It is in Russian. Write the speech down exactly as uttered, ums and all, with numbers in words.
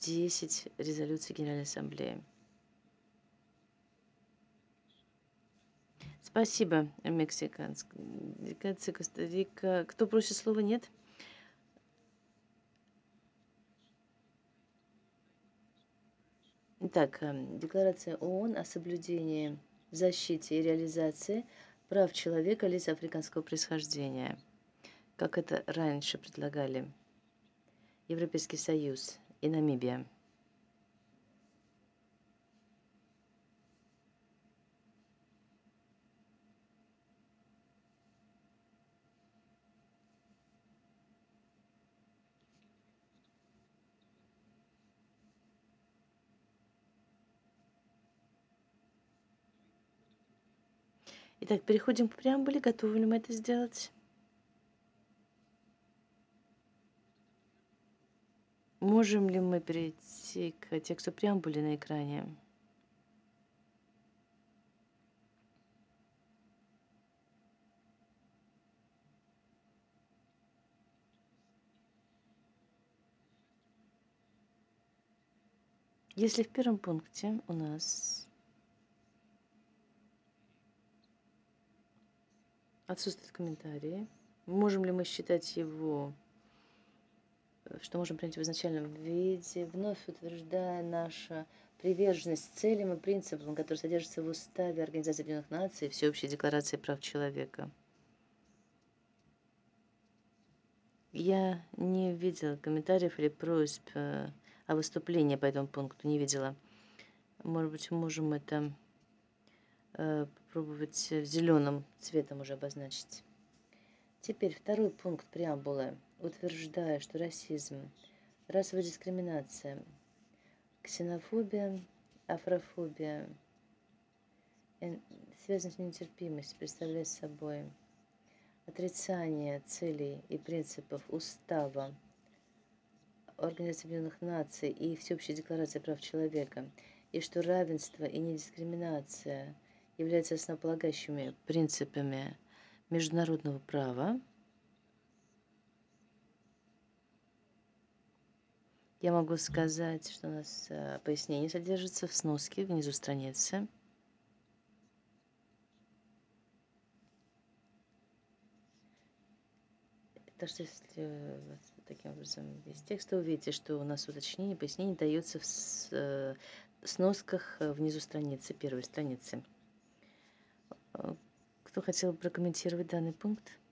десять резолюций Генеральной Ассамблеи. Спасибо, мексиканская делегация, Коста-Рика. Кто просит слова? Нет? Итак, эм, Декларация ООН о соблюдении, защите и реализации прав человека лиц африканского происхождения, как это раньше предлагали Европейский Союз и Намибия. Итак, переходим к преамбуле. Готовы ли мы это сделать? Можем ли мы перейти к тексту преамбулы на экране? Если в первом пункте у нас отсутствуют комментарии, можем ли мы считать его, что можем принять в изначальном виде, вновь утверждая нашу приверженность целям и принципам, которые содержатся в Уставе Организации Объединенных Наций и Всеобщей декларации прав человека? Я не видела комментариев или просьб э, о выступлении по этому пункту, не видела. Может быть, можем это э, попробовать в зеленым цветом уже обозначить. Теперь второй пункт преамбулы. Утверждая, что расизм, расовая дискриминация, ксенофобия, афрофобия, связанная с нетерпимостью, представляет собой отрицание целей и принципов Устава Организации Объединенных Наций и Всеобщей декларации прав человека, и что равенство и недискриминация являются основополагающими принципами международного права, я могу сказать, что у нас э, пояснение содержится в сноске внизу страницы. Так что если вот таким образом весь текст, то увидите, что у нас уточнение, пояснение дается в с, э, сносках э, внизу страницы, первой страницы. Э, Кто хотел прокомментировать данный пункт?